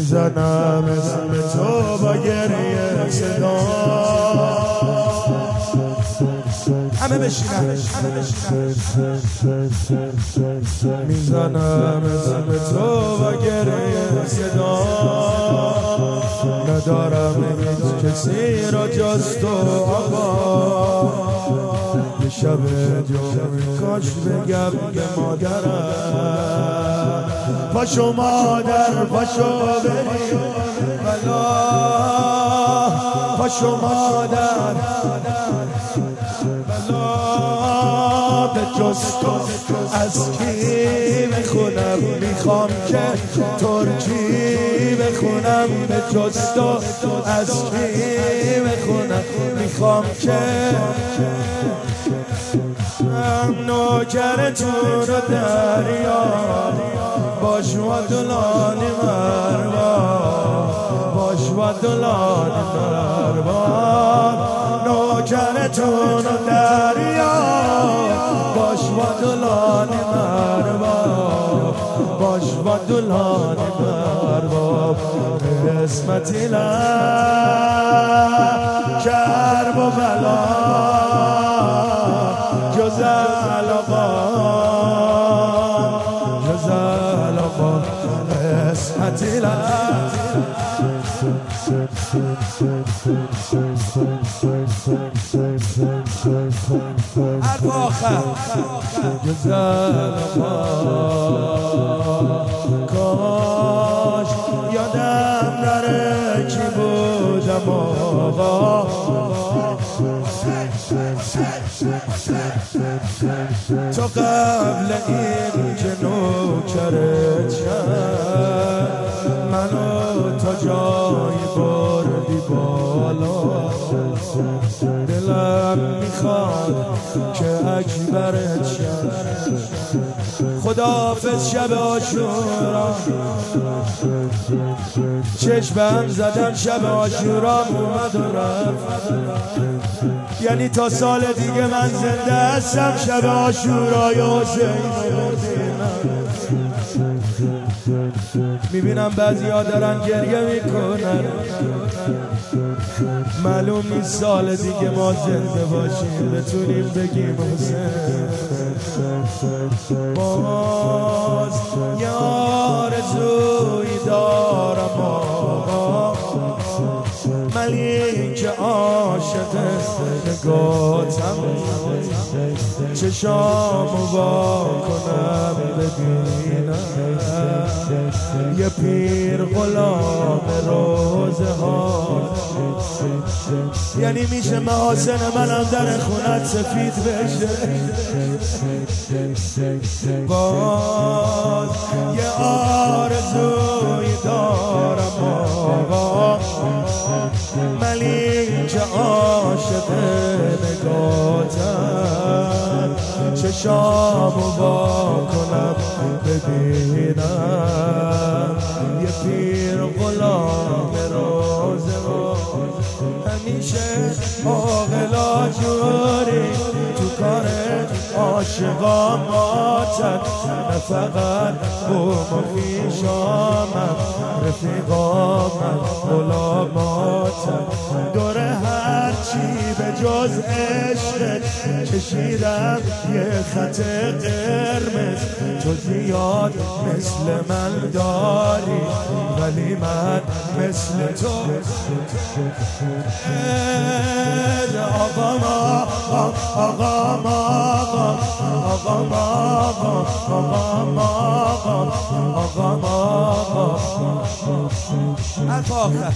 میزنم اسم تو با گریه صدا. همه بشینن میزنم اسم تو با گریه صدا. ندارم هیچ کسی را جز تو آقا. یه شب جمعه کاش بگم به مادرم پاشو مادر پاشو بری بلا. پاشو مادر بلا به جز تو از کی بخونم. میخوام که ترکی بخونم به جز تو از کی بخونم. میخوام که نوکرتون رو دریا باش و دلانی مروان. باش و دلانی مروان. نوکرتون رو دریا باش و دلانی مروان. باش و دلانی مروان. قسمتی نه کرب و بلا جز علاقان قسمتی نه. حرف آخر جز علاقان. کاش یادم نره کی بودم آقا. تو قبل این که نوکرت شد منو تا جایی بردی بالا. دلم میخواد که اکبرت شد. خداحافظ شب عاشورا. چشمم زدن شب عاشورا اومد و رفت. یعنی تا سال دیگه من زنده هستم شب عاشورای حسین رو ببینم. میبینم بعضی ها دارن گریه میکنن. معلوم نیست سال دیگه ما زنده باشیم بتونیم بگیم حسین. باز یه آرزویی دارم آقا. ملیک عاشق نگاتم چشامو وا کنم ببینم. یه پیر غلام روزه ها. یعنی میشه محاسن منم در خونت سفید بشه. باز یه آرزوی دارم آقا. ملیک عاشق نگاتم چشامو وا کنم ببینم. یه پیر غلام روزه همیشه عاقلا جوری تو کار عاشقا ماتن. نه فقط بوم و خویشامن رفیقامن غلاماتن. دور هرچی به جز عشق کشیدم یه خط قرمز. تو زیاد مثل من داری ولی من مثل تو. آقا ما آقا ما آقا ما آقا ما آقا ما. حرف آخر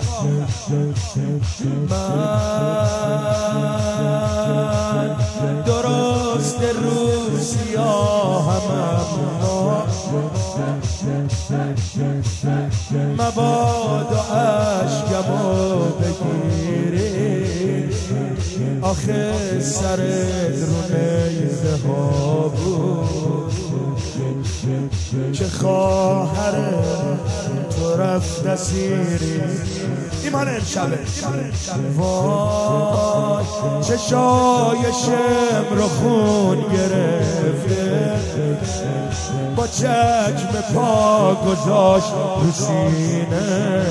من درست رو سیاهم مبادا عشقمو بگیری. آخه سرت رو نیزه ها بود که خواهر تو تو رفت سیری ایمان امشبه وای چشای شمر و خون گرفته با چشم پا گذاشت رو سینه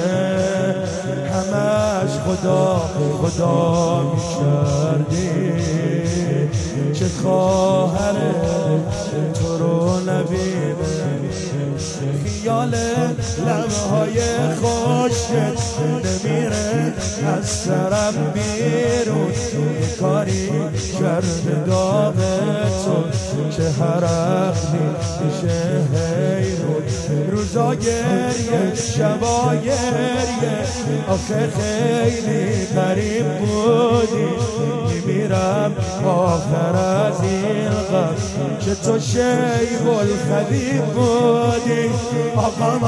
همش خدا خدا می‌کردی چه خواهر تو رو نبینه خیال لبهای خوشت نمیره از سرم بیرون کاری کرده داغ تو که هر عقلی میشه حیرون روزا گریه شبا گریه آخه خیلی قریب بودی میمیرم آخر از این غم که تو شیب الخدیب بودی آقام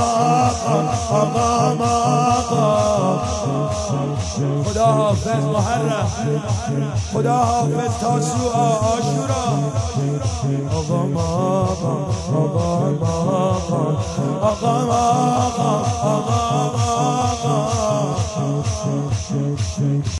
آقا خدا حافظ محرم خدا حافظ تاسوعا عاشورا آقام آقا